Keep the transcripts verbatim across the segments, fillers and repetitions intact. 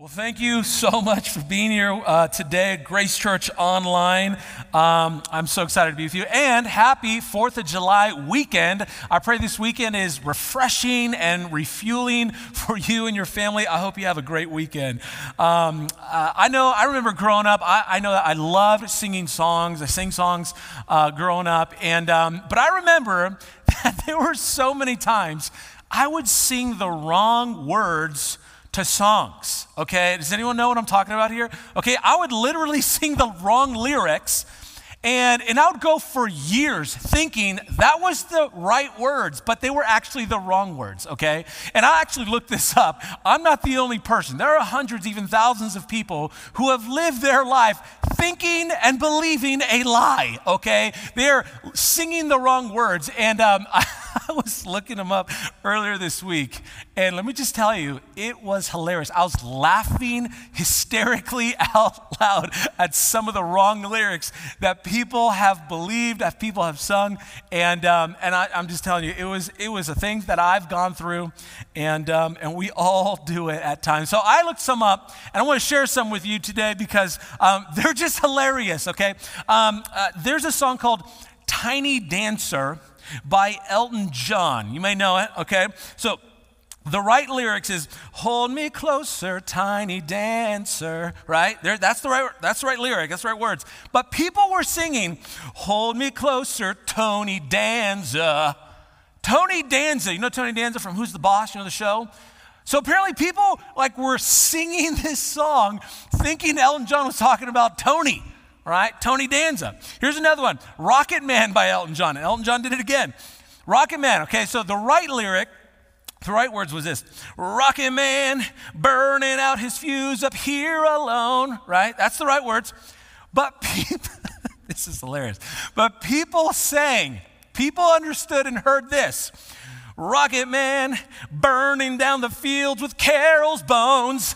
Well, thank you so much for being here uh, today at Grace Church Online. Um, I'm so excited to be with you. And happy fourth of July weekend. I pray this weekend is refreshing and refueling for you and your family. I hope you have a great weekend. Um, uh, I know, I remember growing up, I, I know that I loved singing songs. I sang songs uh, growing up. And um, but I remember that there were so many times I would sing the wrong words to songs, okay? Does anyone know what I'm talking about here? Okay, I would literally sing the wrong lyrics, and, and I would go for years thinking that was the right words, but they were actually the wrong words, okay? And I actually looked this up. I'm not the only person. There are hundreds, even thousands of people who have lived their life thinking and believing a lie, okay? They're singing the wrong words, and um, I, I was looking them up earlier this week, and let me just tell you, it was hilarious. I was laughing hysterically out loud at some of the wrong lyrics that people have believed, that people have sung, and um, and I, I'm just telling you, it was it was a thing that I've gone through, and um, and we all do it at times. So I looked some up, and I want to share some with you today because um, they're just hilarious. Okay, um, uh, there's a song called "Tiny Dancer" by Elton John. You may know it, okay? So the right lyrics is, hold me closer, tiny dancer, right? There, that's the right, that's the right lyric, that's the right words. But people were singing, hold me closer, Tony Danza. Tony Danza, you know Tony Danza from Who's the Boss, you know the show? So apparently people like were singing this song thinking Elton John was talking about Tony. All right, Tony Danza. Here's another one, Rocket Man by Elton John. And Elton John did it again. Rocket Man, okay, so the right lyric, the right words was this, Rocket Man burning out his fuse up here alone, right? That's the right words. But people, this is hilarious, but people sang, people understood and heard this, Rocket Man burning down the fields with Carol's bones.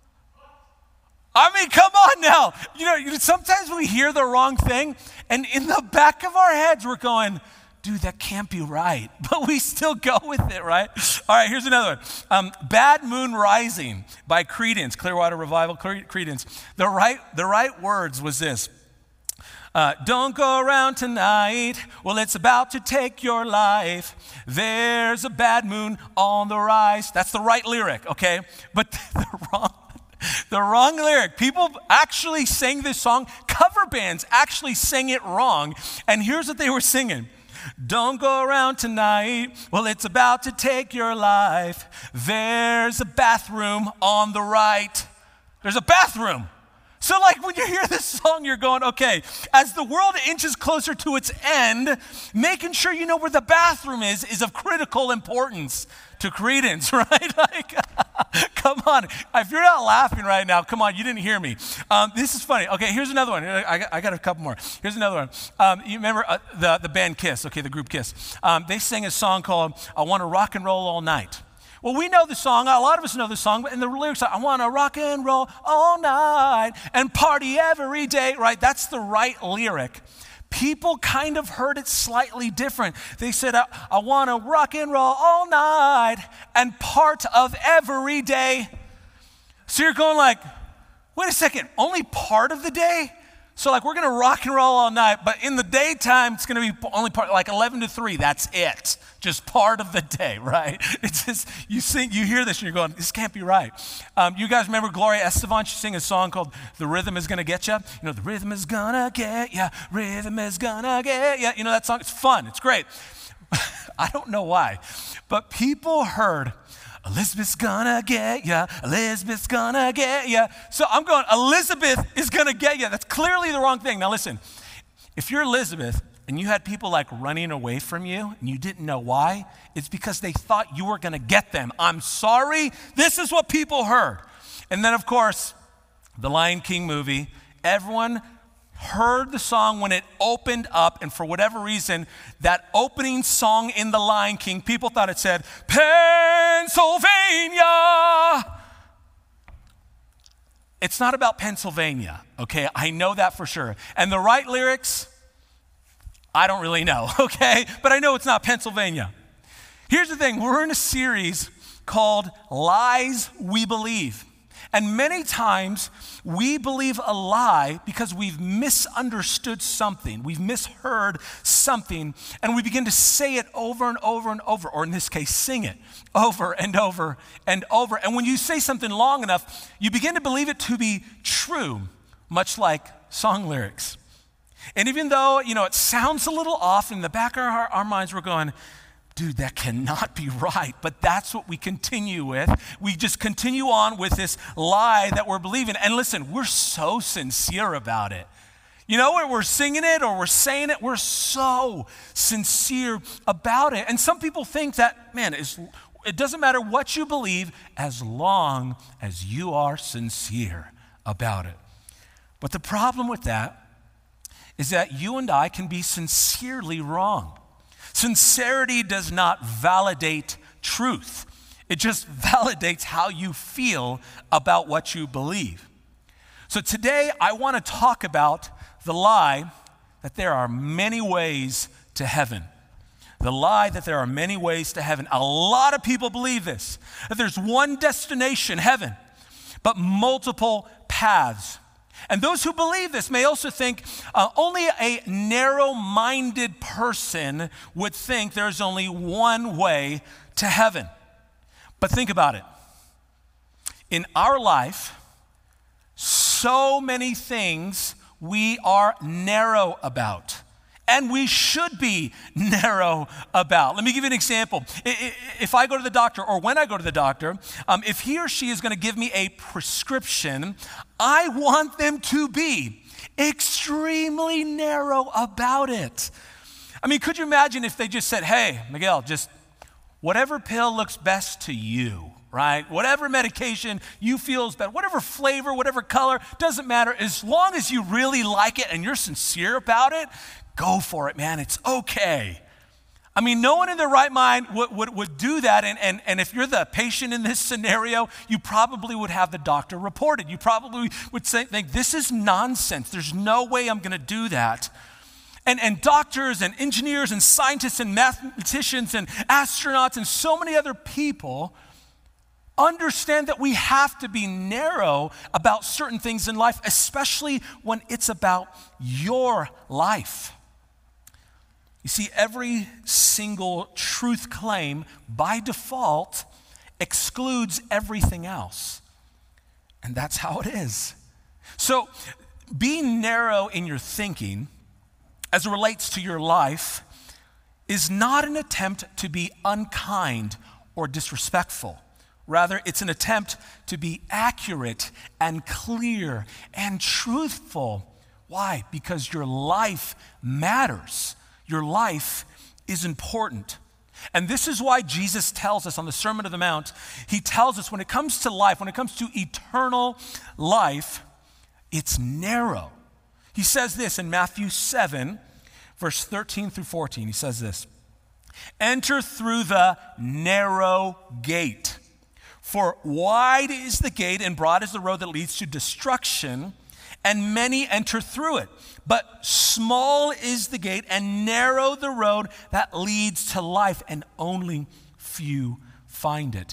I mean, come on now. You know, you know, sometimes we hear the wrong thing, and in the back of our heads, we're going, dude, that can't be right. But we still go with it, right? All right, here's another one. Um, Bad Moon Rising by Creedence, Clearwater Revival, Creedence. The right, the right words was this. Uh, don't go around tonight, well, it's about to take your life. There's a bad moon on the rise. That's the right lyric, okay? But the wrong The wrong lyric. People actually sang this song. Cover bands actually sang it wrong. And here's what they were singing. Don't go around tonight. Well, it's about to take your life. There's a bathroom on the right. There's a bathroom. So like when you hear this song, you're going, okay, as the world inches closer to its end, making sure you know where the bathroom is is of critical importance to Creedence, right? Like, come on. If you're not laughing right now, come on, you didn't hear me. Um, this is funny. Okay, here's another one. I got, I got a couple more. Here's another one. Um, you remember uh, the, the band Kiss, okay, the group Kiss. Um, they sang a song called I Want to Rock and Roll All Night. Well, we know the song. A lot of us know the song, but in the lyrics are, I want to rock and roll all night and party every day, right? That's the right lyric. People kind of heard it slightly different. They said, I, I want to rock and roll all night and part of every day. So you're going like, wait a second, only part of the day? So like we're going to rock and roll all night, but in the daytime, it's going to be only part, like eleven to three, that's it. Just part of the day, right? It's just, you sing, you hear this and you're going, this can't be right. Um, you guys remember Gloria Estefan? She sang a song called The Rhythm Is Gonna Get Ya. You know, the rhythm is gonna get ya, rhythm is gonna get ya. You know that song? It's fun, it's great. I don't know why, but people heard, Elizabeth's gonna get ya, Elizabeth's gonna get ya. So I'm going, Elizabeth is gonna get ya. That's clearly the wrong thing. Now listen, if you're Elizabeth and you had people like running away from you and you didn't know why, it's because they thought you were gonna get them. I'm sorry, this is what people heard. And then of course, the Lion King movie, everyone heard the song when it opened up, and for whatever reason, that opening song in The Lion King, people thought it said, Pennsylvania. It's not about Pennsylvania, okay? I know that for sure. And the right lyrics, I don't really know, okay? But I know it's not Pennsylvania. Here's the thing, we're in a series called Lies We Believe. And many times we believe a lie because we've misunderstood something, we've misheard something, and we begin to say it over and over and over, or in this case, sing it over and over and over. And when you say something long enough, you begin to believe it to be true, much like song lyrics. And even though, you know, it sounds a little off, in the back of our, our minds we're going, dude, that cannot be right. But that's what we continue with. We just continue on with this lie that we're believing. And listen, we're so sincere about it. You know, when we're singing it or we're saying it, we're so sincere about it. And some people think that, man, it's, it doesn't matter what you believe as long as you are sincere about it. But the problem with that is that you and I can be sincerely wrong. Sincerity does not validate truth. It just validates how you feel about what you believe. So today I want to talk about the lie that there are many ways to heaven. The lie that there are many ways to heaven. A lot of people believe this, that there's one destination, heaven, but multiple paths. And those who believe this may also think uh, only a narrow-minded person would think there's only one way to heaven. But think about it. In our life, so many things we are narrow about. And we should be narrow about. Let me give you an example. If I go to the doctor, or when I go to the doctor, um, if he or she is going to give me a prescription, I want them to be extremely narrow about it. I mean, could you imagine if they just said, hey, Miguel, just whatever pill looks best to you, right? Whatever medication you feel is better, whatever flavor, whatever color, doesn't matter. As long as you really like it and you're sincere about it, go for it, man. It's okay. I mean, no one in their right mind would, would, would do that. And, and, and if you're the patient in this scenario, you probably would have the doctor report it. You probably would say, think, this is nonsense. There's no way I'm going to do that. And, and doctors and engineers and scientists and mathematicians and astronauts and so many other people understand that we have to be narrow about certain things in life, especially when it's about your life. You see, every single truth claim by default excludes everything else. And that's how it is. So being narrow in your thinking as it relates to your life is not an attempt to be unkind or disrespectful. Rather, it's an attempt to be accurate and clear and truthful. Why? Because your life matters. Your life is important. And this is why Jesus tells us on the Sermon on the Mount, he tells us when it comes to life, when it comes to eternal life, it's narrow. He says this in Matthew seven, verse thirteen through fourteen. He says this, enter through the narrow gate. For wide is the gate and broad is the road that leads to destruction, and many enter through it. But small is the gate and narrow the road that leads to life, and only few find it.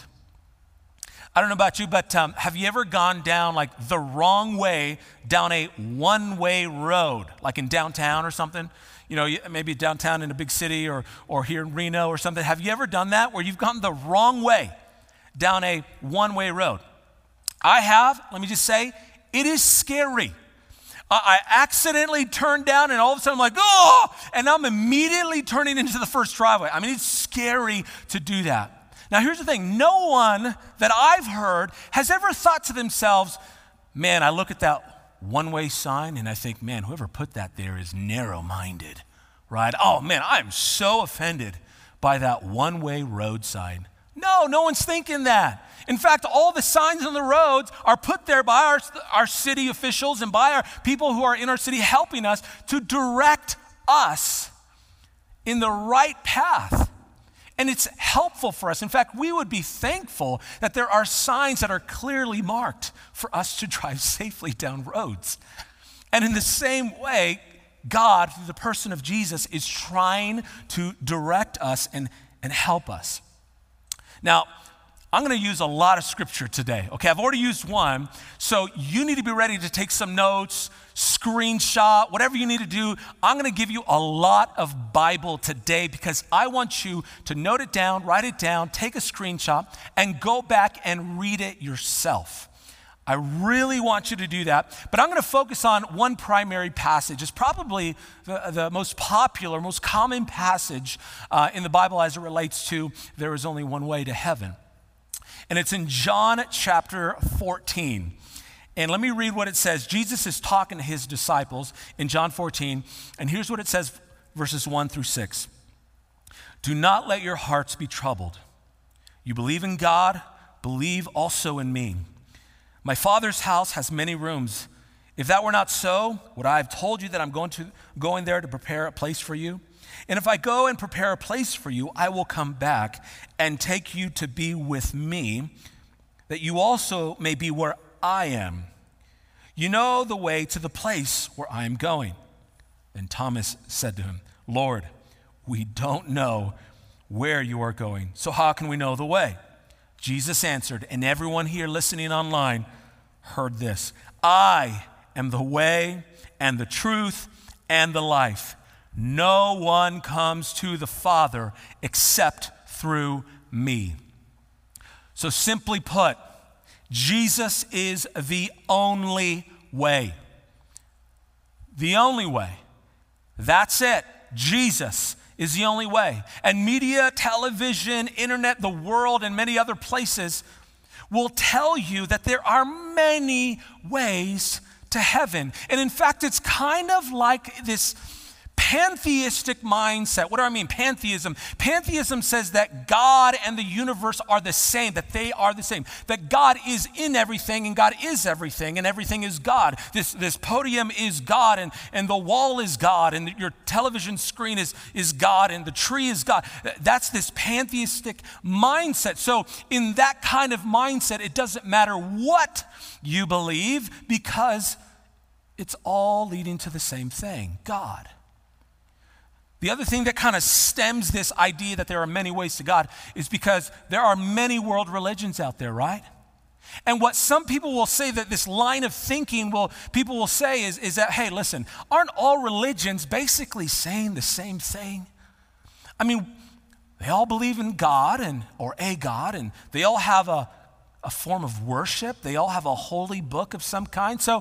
I don't know about you, but um, have you ever gone down like the wrong way down a one-way road, like in downtown or something? You know, maybe downtown in a big city or, or here in Reno or something. Have you ever done that where you've gone the wrong way down a one-way road? I have. Let me just say, it is scary. I accidentally turned down and all of a sudden I'm like, oh, and I'm immediately turning into the first driveway. I mean, it's scary to do that. Now, here's the thing. No one that I've heard has ever thought to themselves, man, I look at that one-way sign and I think, man, whoever put that there is narrow-minded, right? Oh, man, I'm so offended by that one-way road sign. No, no one's thinking that. In fact, all the signs on the roads are put there by our, our city officials and by our people who are in our city helping us to direct us in the right path. And it's helpful for us. In fact, we would be thankful that there are signs that are clearly marked for us to drive safely down roads. And in the same way, God, through the person of Jesus, is trying to direct us and, and help us. Now, I'm going to use a lot of scripture today. Okay, I've already used one, so you need to be ready to take some notes, screenshot, whatever you need to do. I'm going to give you a lot of Bible today because I want you to note it down, write it down, take a screenshot, and go back and read it yourself. I really want you to do that, but I'm going to focus on one primary passage. It's probably the, the most popular, most common passage uh, in the Bible as it relates to there is only one way to heaven. And it's in John chapter fourteen. And let me read what it says. Jesus is talking to his disciples in John fourteen, and here's what it says, verses one through six. Do not let your hearts be troubled. You believe in God, believe also in me. My Father's house has many rooms. If that were not so, would I have told you that I'm going to going there to prepare a place for you? And if I go and prepare a place for you, I will come back and take you to be with me, that you also may be where I am. You know the way to the place where I am going. Then Thomas said to him, Lord, we don't know where you are going, so how can we know the way? Jesus answered, and everyone here listening online heard this. I am the way and the truth and the life. No one comes to the Father except through me. So simply put, Jesus is the only way. The only way. That's it. Jesus is the only way. And media, television, internet, the world, and many other places will tell you that there are many ways to heaven. And in fact, it's kind of like this pantheistic mindset. What do I mean? Pantheism. Pantheism says that God and the universe are the same, that they are the same, that God is in everything and God is everything and everything is God. This, this podium is God and, and the wall is God and your television screen is, is God and the tree is God. That's this pantheistic mindset. So in that kind of mindset, it doesn't matter what you believe because it's all leading to the same thing, God. The other thing that kind of stems this idea that there are many ways to God is because there are many world religions out there, right? And what some people will say, that this line of thinking will people will say is, is that, hey, listen, aren't all religions basically saying the same thing? I mean, they all believe in God and or a God, and they all have a, a form of worship. They all have a holy book of some kind. So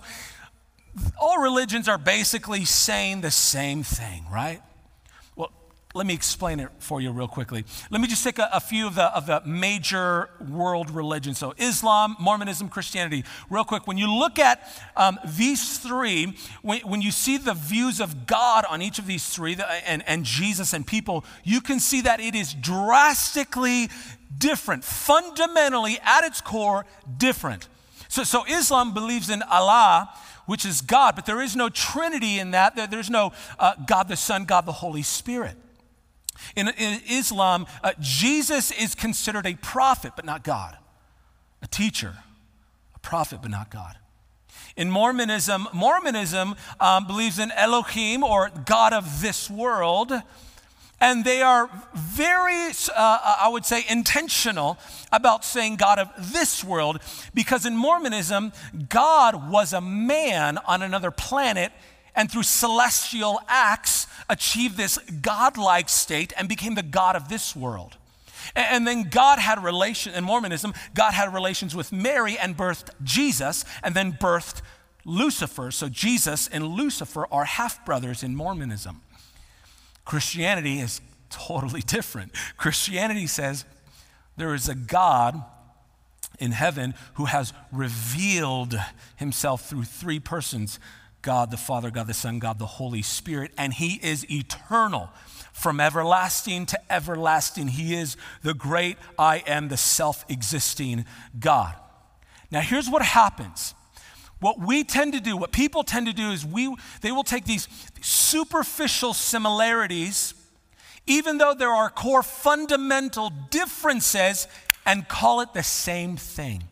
all religions are basically saying the same thing, right? Let me explain it for you real quickly. Let me just take a, a few of the, of the major world religions. So Islam, Mormonism, Christianity. Real quick, when you look at um, these three, when, when you see the views of God on each of these three the, and, and Jesus and people, you can see that it is drastically different, fundamentally at its core different. So, so Islam believes in Allah, which is God, but there is no Trinity in that. There, there's no uh, God the Son, God the Holy Spirit. In, in Islam, uh, Jesus is considered a prophet, but not God. A teacher, a prophet, but not God. In Mormonism, Mormonism um, believes in Elohim, or God of this world, and they are very, uh, I would say, intentional about saying God of this world, because in Mormonism, God was a man on another planet and through celestial acts achieved this godlike state and became the God of this world. And then God had relation, in Mormonism, God had relations with Mary and birthed Jesus and then birthed Lucifer. So Jesus and Lucifer are half-brothers in Mormonism. Christianity is totally different. Christianity says there is a God in heaven who has revealed himself through three persons: God the Father, God the Son, God the Holy Spirit, and he is eternal. From everlasting to everlasting, he is the great I am, the self-existing God. Now here's what happens. What we tend to do, what people tend to do is we they will take these superficial similarities, even though there are core fundamental differences, and call it the same thing.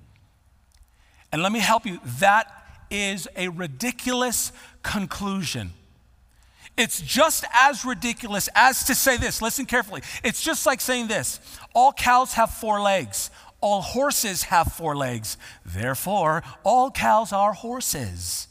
And let me help you. That is a ridiculous conclusion. It's just as ridiculous as to say this. Listen carefully. It's just like saying this: all cows have four legs. all horses have four legs. Therefore, all cows are horses.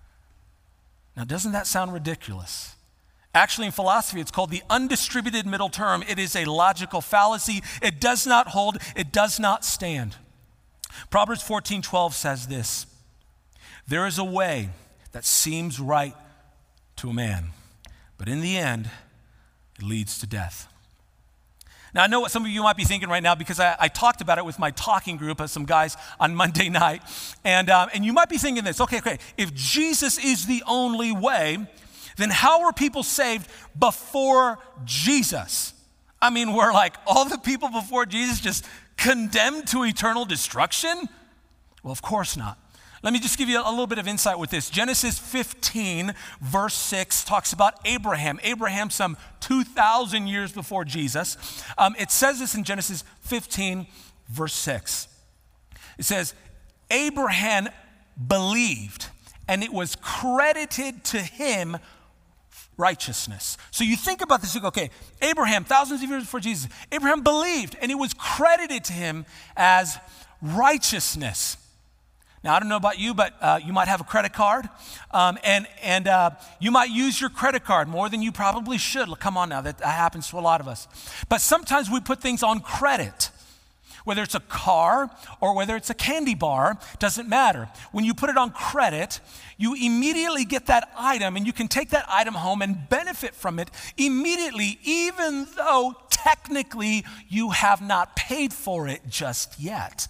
Now, doesn't that sound ridiculous? Actually, in philosophy, it's called the undistributed middle term. It is a logical fallacy. It does not hold. It does not stand. Proverbs fourteen twelve says this: there is a way that seems right to a man, but in the end, it leads to death. Now, I know what some of you might be thinking right now, because I, I talked about it with my talking group of some guys on Monday night, and, um, and you might be thinking this: okay, okay, if Jesus is the only way, then how were people saved before Jesus? I mean, were like all the people before Jesus just condemned to eternal destruction? Well, of course not. Let me just give you a little bit of insight with this. Genesis fifteen, verse six, talks about Abraham. Abraham, some two thousand years before Jesus. Um, it says this in Genesis fifteen, verse six. It says, Abraham believed, and it was credited to him righteousness. So you think about this, you go, okay, Abraham, thousands of years before Jesus, Abraham believed, and it was credited to him as righteousness. Now, I don't know about you, but uh, you might have a credit card, um, and, and uh, you might use your credit card more than you probably should. Look, come on now, that, that happens to a lot of us. But sometimes we put things on credit. Whether it's a car or whether it's a candy bar, doesn't matter. When you put it on credit, you immediately get that item, and you can take that item home and benefit from it immediately, even though technically you have not paid for it just yet.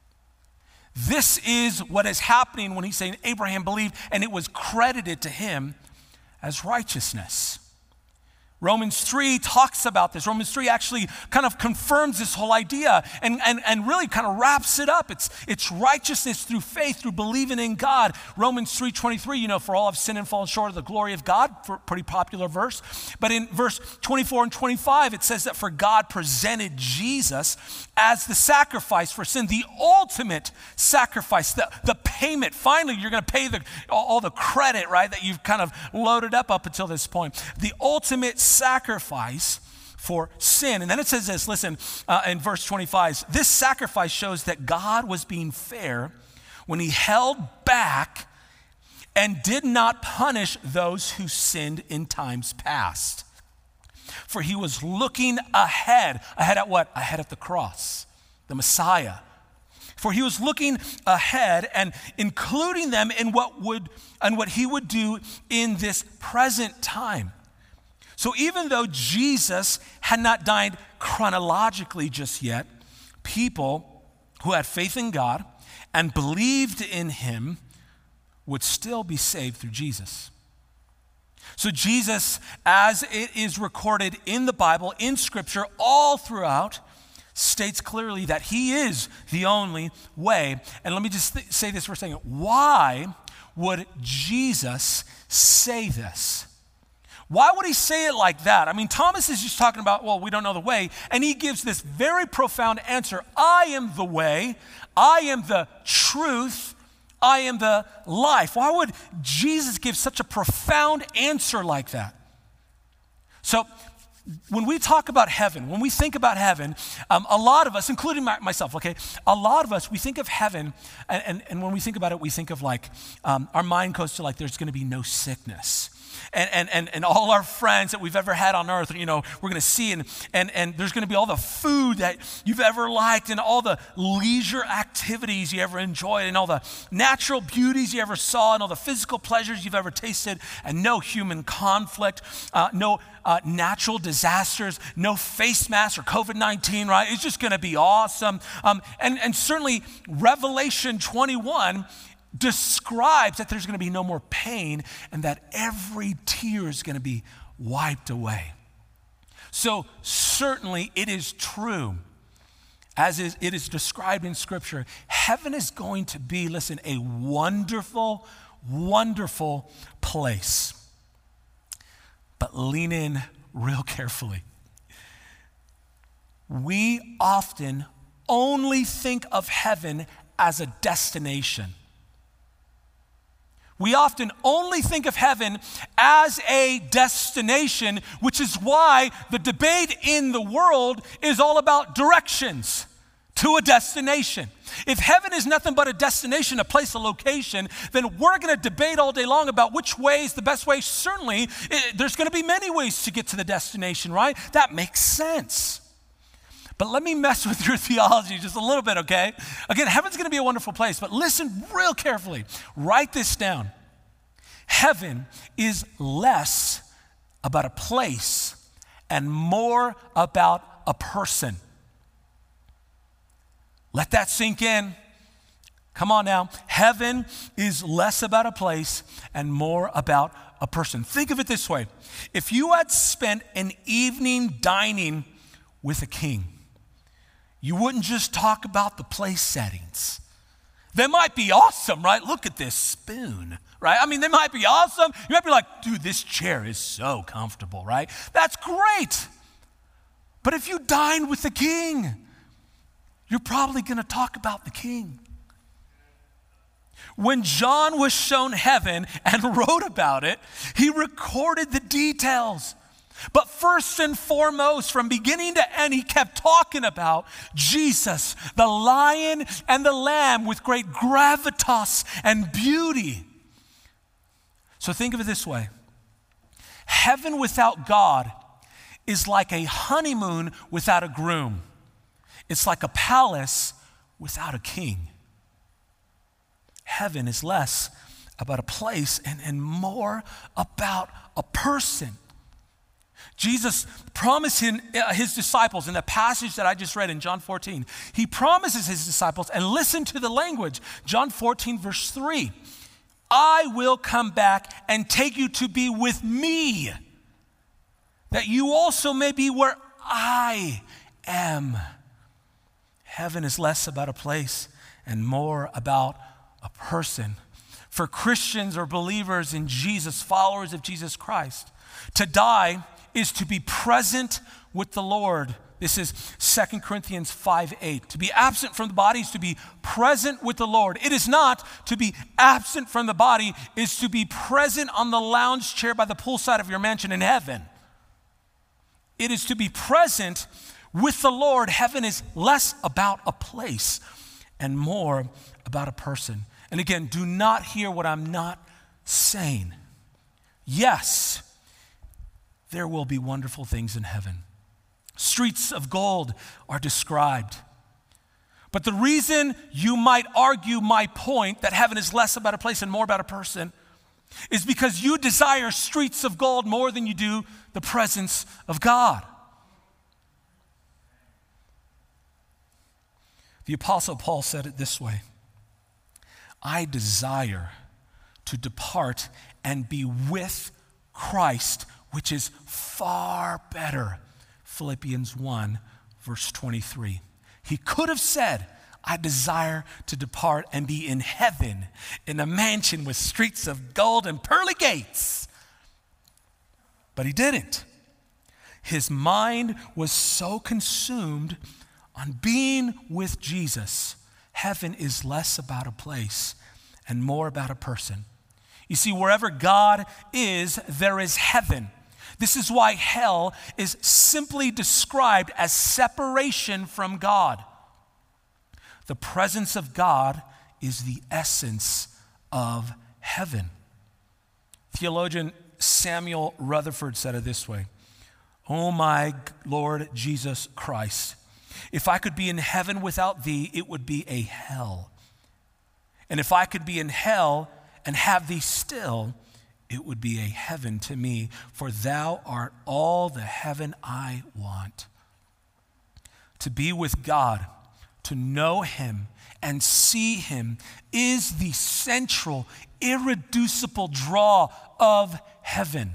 This is what is happening when he's saying Abraham believed, and it was credited to him as righteousness. Romans three talks about this. Romans three actually kind of confirms this whole idea and, and, and really kind of wraps it up. It's, it's righteousness through faith, through believing in God. Romans three twenty-three, you know, for all have sinned and fallen short of the glory of God, for pretty popular verse. But in verse twenty-four and twenty-five, it says that for God presented Jesus as the sacrifice for sin, the ultimate sacrifice, the, the payment. Finally, you're going to pay the, all, all the credit, right, that you've kind of loaded up up until this point. The ultimate sacrifice for sin. And then it says this, listen, uh, in verse twenty-five, this sacrifice shows that God was being fair when he held back and did not punish those who sinned in times past. For he was looking ahead. Ahead at what? Ahead at the cross, the Messiah. For he was looking ahead and including them in what would and what he would do in this present time. So even though Jesus had not died chronologically just yet, people who had faith in God and believed in him would still be saved through Jesus. So Jesus, as it is recorded in the Bible, in Scripture, all throughout, states clearly that he is the only way. And let me just th- say this for a second. Why would Jesus say this? Why would he say it like that? I mean, Thomas is just talking about, well, we don't know the way, and he gives this very profound answer. I am the way, I am the truth, I am the life. Why would Jesus give such a profound answer like that? So, when we talk about heaven, when we think about heaven, um, a lot of us, including my, myself, okay, a lot of us, we think of heaven, and, and, and when we think about it, we think of like, um, our mind goes to like, there's gonna be no sickness. And, and, and, and all our friends that we've ever had on earth, you know, we're going to see, and, and, and there's going to be all the food that you've ever liked, and all the leisure activities you ever enjoyed, and all the natural beauties you ever saw, and all the physical pleasures you've ever tasted, and no human conflict, uh, no uh, natural disasters, no face masks or covid nineteen, right? It's just going to be awesome. Um, and, and certainly Revelation twenty-one describes that there's going to be no more pain and that every tear is going to be wiped away. So certainly it is true, as is, it is described in Scripture, heaven is going to be, listen, a wonderful, wonderful place. But lean in real carefully. We often only think of heaven as a destination. We often only think of heaven as a destination, which is why the debate in the world is all about directions. to a destination. If heaven is nothing but a destination, a place, a location, then we're going to debate all day long about which way is the best way. Certainly, it, there's going to be many ways to get to the destination, right? That makes sense. But let me mess with your theology just a little bit, okay? Again, heaven's going to be a wonderful place, but listen real carefully. Write this down. Heaven is less about a place and more about a person. Let that sink in. Come on now. Heaven is less about a place and more about a person. Think of it this way. If you had spent an evening dining with a king, you wouldn't just talk about the place settings. They might be awesome, right? Look at this spoon, right? I mean, they might be awesome. You might be like, dude, this chair is so comfortable, right? That's great. But if you dine with the king, you're probably going to talk about the king. When John was shown heaven and wrote about it, he recorded the details. But first and foremost, from beginning to end, he kept talking about Jesus, the lion and the lamb with great gravitas and beauty. So think of it this way. Heaven without God is like a honeymoon without a groom. It's like a palace without a king. Heaven is less about a place and, and more about a person. Jesus promised him, uh, his disciples in the passage that I just read in John fourteen, he promises his disciples, and listen to the language, John fourteen verse three, I will come back and take you to be with me, that you also may be where I am. Heaven is less about a place and more about a person. For Christians or believers in Jesus, followers of Jesus Christ, to die is to be present with the Lord. This is Second Corinthians five eight. To be absent from the body is to be present with the Lord. It is not to be absent from the body, is to be present on the lounge chair by the poolside of your mansion in heaven. It is to be present with the Lord. Heaven is less about a place and more about a person. And again, do not hear what I'm not saying. Yes, there will be wonderful things in heaven. Streets of gold are described. But the reason you might argue my point that heaven is less about a place and more about a person is because you desire streets of gold more than you do the presence of God. The Apostle Paul said it this way, I desire to depart and be with Christ, which is far better. Philippians one, verse twenty-three. He could have said, I desire to depart and be in heaven in a mansion with streets of gold and pearly gates. But he didn't. His mind was so consumed on being with Jesus. Heaven is less about a place and more about a person. You see, wherever God is, there is heaven. This is why hell is simply described as separation from God. The presence of God is the essence of heaven. Theologian Samuel Rutherford said it this way, Oh my Lord Jesus Christ, if I could be in heaven without thee, it would be a hell. And if I could be in hell and have thee still, it would be a heaven to me, for thou art all the heaven I want. To be with God, to know him and see him is the central, irreducible draw of heaven.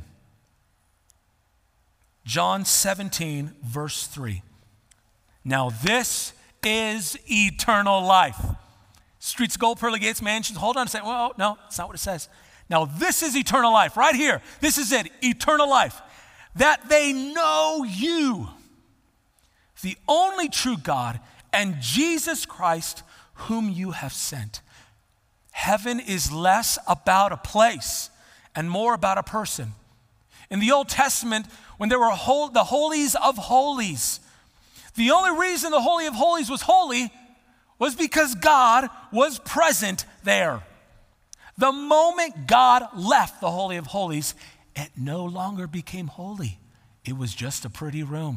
John seventeen, verse three. Now this is eternal life. Streets of gold, pearly gates, mansions. Hold on a second. Well, no, that's not what it says. Now this is eternal life, right here. This is it, eternal life. That they know you, the only true God, and Jesus Christ, whom you have sent. Heaven is less about a place and more about a person. In the Old Testament, when there were whole, the holies of holies, The only reason the Holy of Holies was holy was because God was present there. The moment God left the Holy of Holies, it no longer became holy. It was just a pretty room.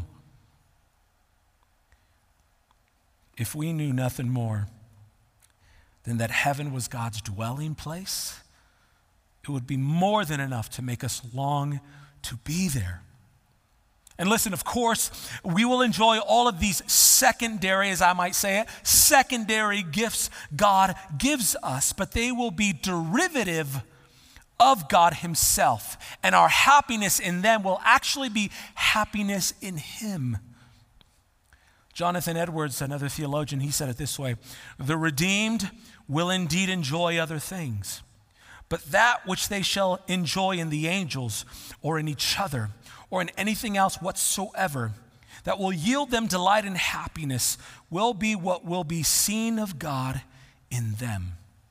If we knew nothing more than that heaven was God's dwelling place, it would be more than enough to make us long to be there. And listen, of course, we will enjoy all of these secondary, as I might say it, secondary gifts God gives us, but they will be derivative of God himself. And our happiness in them will actually be happiness in him. Jonathan Edwards, another theologian, he said it this way: the redeemed will indeed enjoy other things, but that which they shall enjoy in the angels or in each other or in anything else whatsoever that will yield them delight and happiness will be what will be seen of God in them.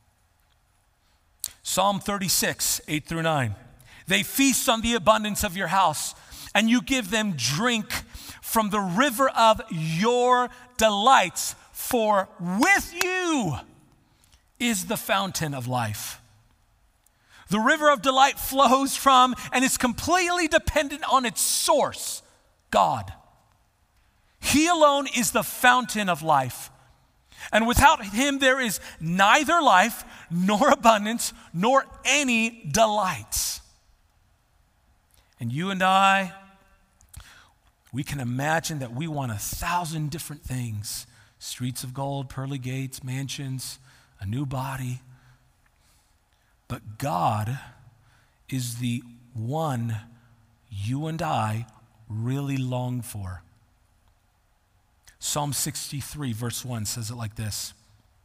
Psalm thirty-six, eight through nine. They feast on the abundance of your house, and you give them drink from the river of your delights, for with you is the fountain of life. The river of delight flows from and is completely dependent on its source, God. He alone is the fountain of life. And without him there is neither life, nor abundance, nor any delights. And you and I, we can imagine that we want a thousand different things: streets of gold, pearly gates, mansions, a new body. But God is the one you and I really long for. Psalm sixty-three, verse one says it like this: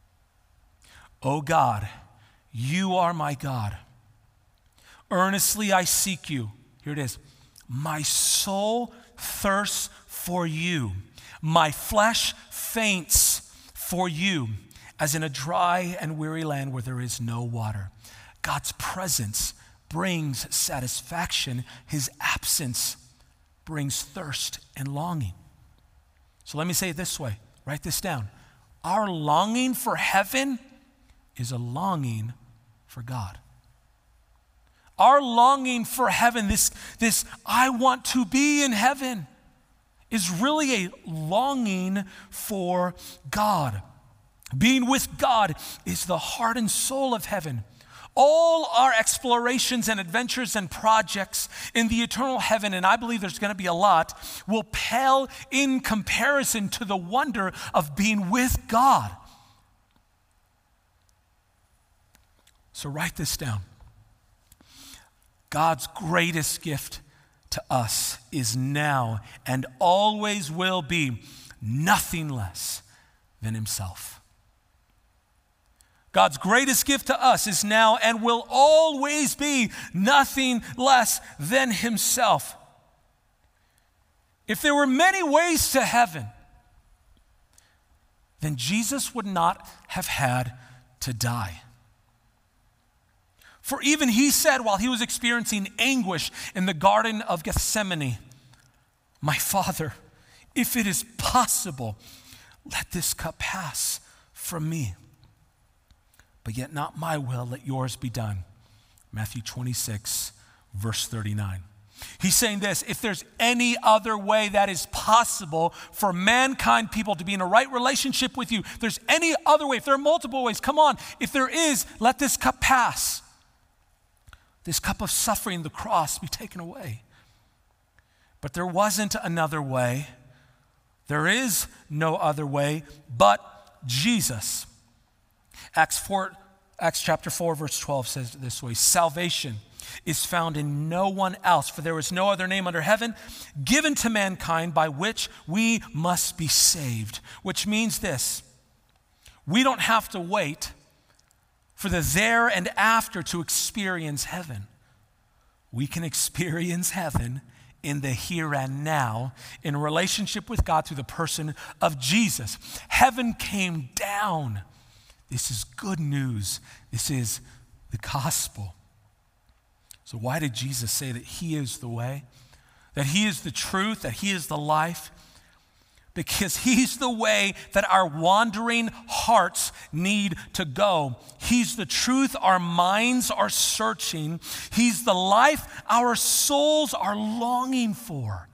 O God, you are my God. Earnestly I seek you. Here it is. My soul thirsts for you. My flesh faints for you, as in a dry and weary land where there is no water. God's presence brings satisfaction. His absence brings thirst and longing. So let me say it this way. Write this down. Our longing for heaven is a longing for God. Our longing for heaven, this, this I want to be in heaven, is really a longing for God. Being with God is the heart and soul of heaven. All our explorations and adventures and projects in the eternal heaven, and I believe there's going to be a lot, will pale in comparison to the wonder of being with God. So write this down. God's greatest gift to us is now and always will be nothing less than himself. God's greatest gift to us is now and will always be nothing less than himself. If there were many ways to heaven, then Jesus would not have had to die. For even he said while he was experiencing anguish in the Garden of Gethsemane, my Father, if it is possible, let this cup pass from me. But yet not my will, let yours be done. Matthew twenty-six, verse thirty-nine. He's saying this: if there's any other way that is possible for mankind, people, to be in a right relationship with you, if there's any other way, if there are multiple ways, come on. If there is, let this cup pass. This cup of suffering, the cross, be taken away. But there wasn't another way. There is no other way but Jesus. Acts four, Acts chapter four, verse twelve says it this way: salvation is found in no one else, for there is no other name under heaven given to mankind by which we must be saved. Which means this: we don't have to wait for the there and after to experience heaven. We can experience heaven in the here and now in relationship with God through the person of Jesus. Heaven came down. This is good news. This is the gospel. So why did Jesus say that he is the way, that he is the truth, that he is the life? because he's the way that our wandering hearts need to go. He's the truth our minds are searching. He's the life our souls are longing for.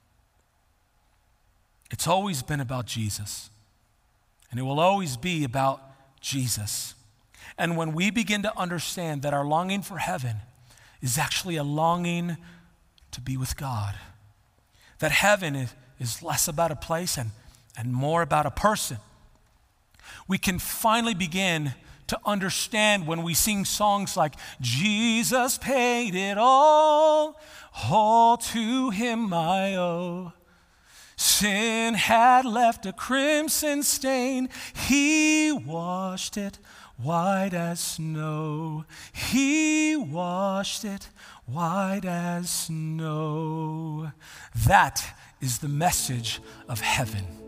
It's always been about Jesus, and it will always be about Jesus. And when we begin to understand that our longing for heaven is actually a longing to be with God, that heaven is, is less about a place and, and more about a person, we can finally begin to understand when we sing songs like, Jesus paid it all, all to him I owe. Sin had left a crimson stain, he washed it white as snow. He washed it white as snow. That is the message of heaven.